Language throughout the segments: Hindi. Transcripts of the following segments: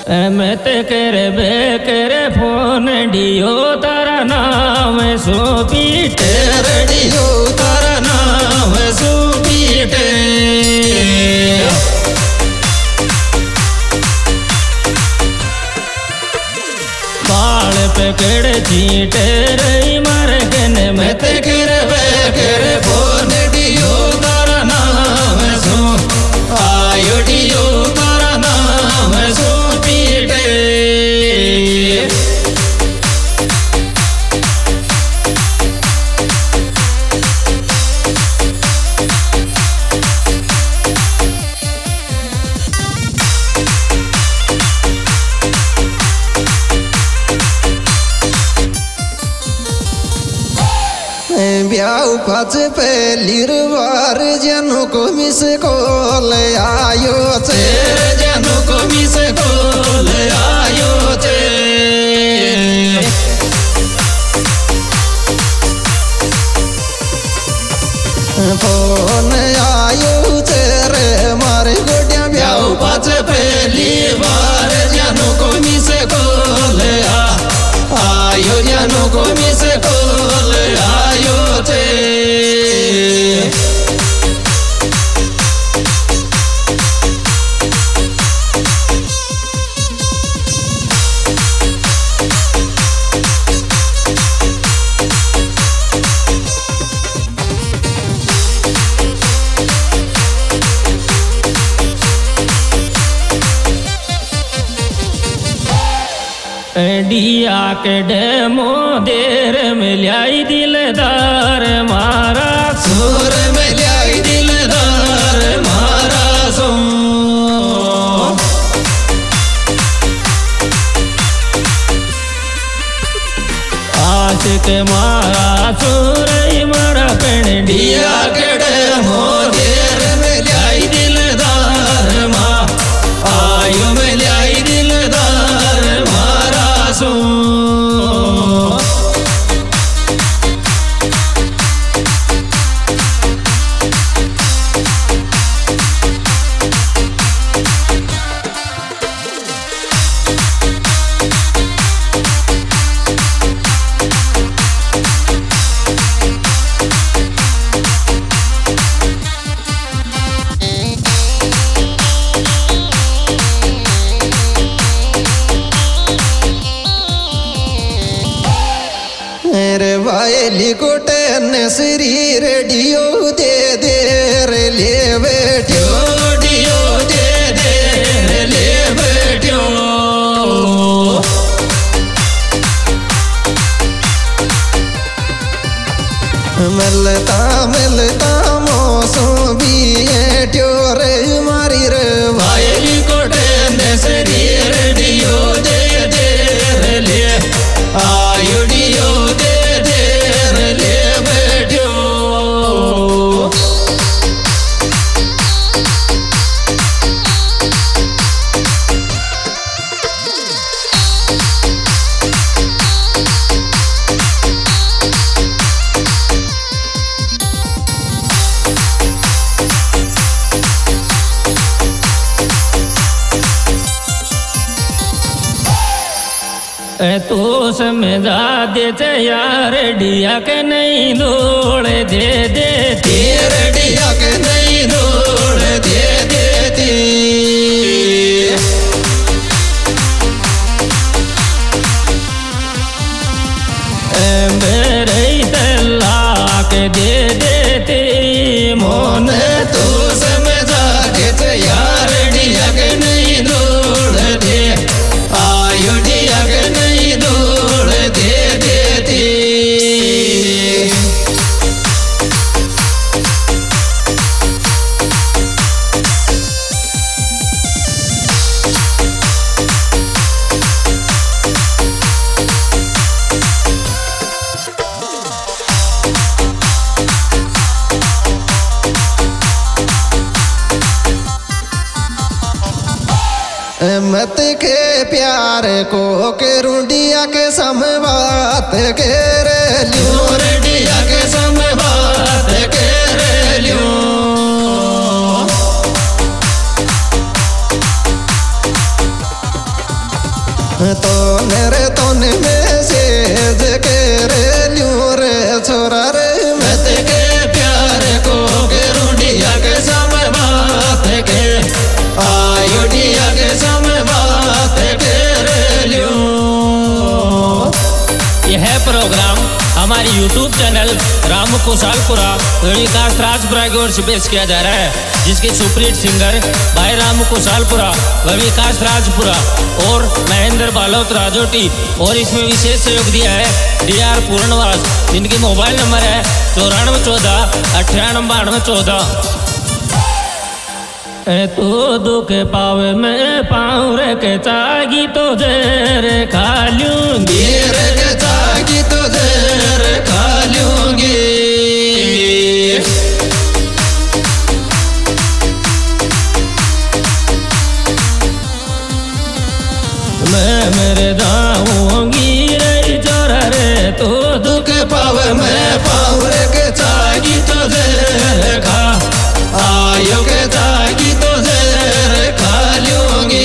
मत कर बे कर फोन डियो तारा नाम सुपीट रेडियो तारा नाम सुपीट बाल पकड़ चीट रही मर गन मत कर बे कर फोन डियो तारा नाम सु आयो डियो तारा नाम सुपीट ब्याह पाच पहली बार जनों को मिस कॉल आयो छे जनों को मिस कॉल आयो छे फोन आयो छे रे मारे गोटिया ब्याह पाच पहली बार जनों को मिस कॉल आयो जनों को मिस कॉल आयो छे डिया के डेमो देर में ल्याई दिलदार मारा सुर में ल्याई दिलदार मारा सो आशिक मारा सुर मारा कण डिया के डेमो देर में ल्याई दिलदार मा आयो में ल्याई दिलदार मारा सो रे वायली कोटे ने श्री रेडियो दे दे रे ले बैठो डियो दे दे रे ले बैठो मिलता मौसम भी एठो रे मारी रे वायली कोटे ने श्री रेडियो दे दे रे ले आयो डियो दे दे रे ले बैठो तो समझा देते यार डिया के नहीं दौड़ दे देती डिया के नहीं दौड़ दे देती मेरे तलाक दे देती मोन तो समझा देते यार डिया के नहीं दौड़ दे आयो डिया के नहीं दौड़ दे देती मत के प्यार को के रुडिया के सम बात के रे लियो रेडिया के सम बात के रे लियो तो मेरे तोने मैसेज करे ल्यूं रे छोरा रे मत के प्यार को के रूढ़िया के समय बात के आयुडिया के समय बात के ल्यूं। यह प्रोग्राम हमारे YouTube चैनल राम कुशालपुरा विकास राजपुरा की ओर से पेश किया जा रहा है, जिसके सुपरहिट सिंगर भाई राम कुशालपुरा व विकास राजपुरा और महेंद्र बालोत राजोटी, और इसमें विशेष सहयोग दिया है DR पूर्णवास, जिनकी मोबाइल नंबर है 9414 98 9214। तू दुख पावे मैं पाऊँ रे के चागी तो जेरे खा लूंगी रे के चागी तो जेरे खा लूंगी। मैं मेरे जाऊंगी रे चोरा रे तू दुख पावे मैं पाऊँ रे के चागी तो जेरे खा आयो के चागी तो जेरे खा लूंगी।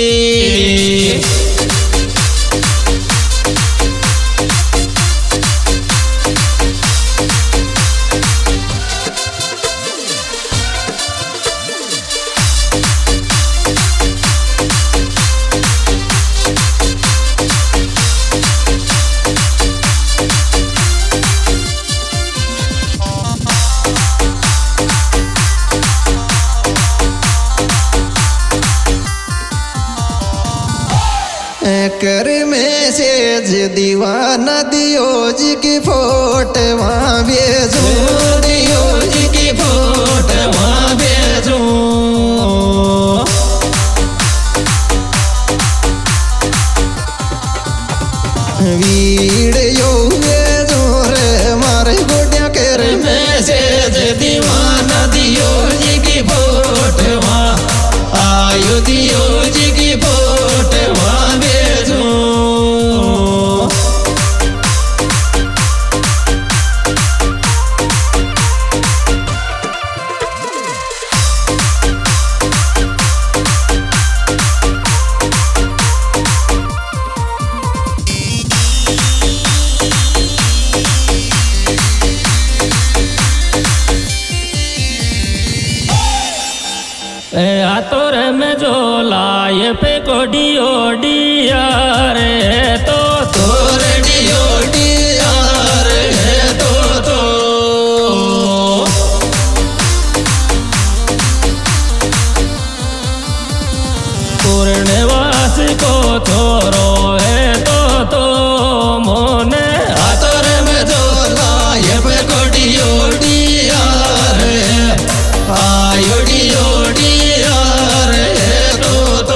कर मैसेज दीवाना दियो जी की फोटो वहाँ भेजो दियो जी की फोटो वहाँ भेजो। वीडियो भेजो रे मारे गोटिया कर मैसेज दीवाना दियो जी की फोटो वहाँ आयो दियो जी की फोटो वहाँ भेजो। आतोर में जो लाए पे कोडी ओडिया रे तो तोर डियो डिया रे तो पूर्णवास को छोरो है तो मोने आतोर में जो लाए पे कोडी ओडिया रे आयो डियो डिया रे तो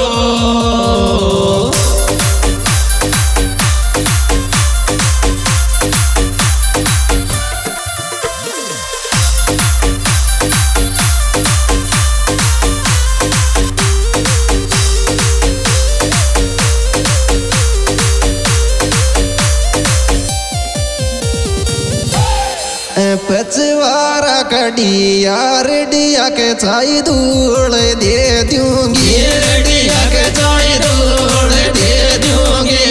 पचवारा कडिया रेडिया के चाई धूल दे दूंगी रेडिया के चाई धूल दे दूंगी।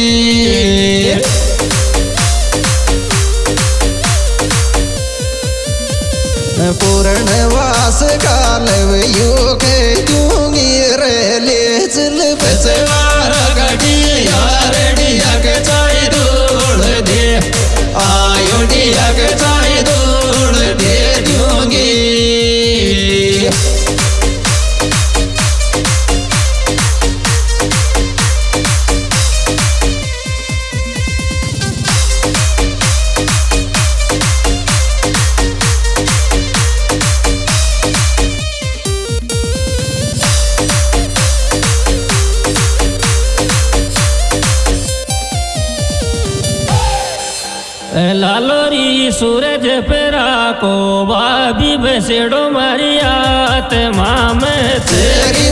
पूर्णवास काल यू के दूंगी रे ले चल पचवारा कडिया रेडिया के चाई धूल दे आयो डिया के चाई धूल दे दूंगी। लालोरी सूरज पेरा को बाबी बेसेड़ो मारियात मामे तेरी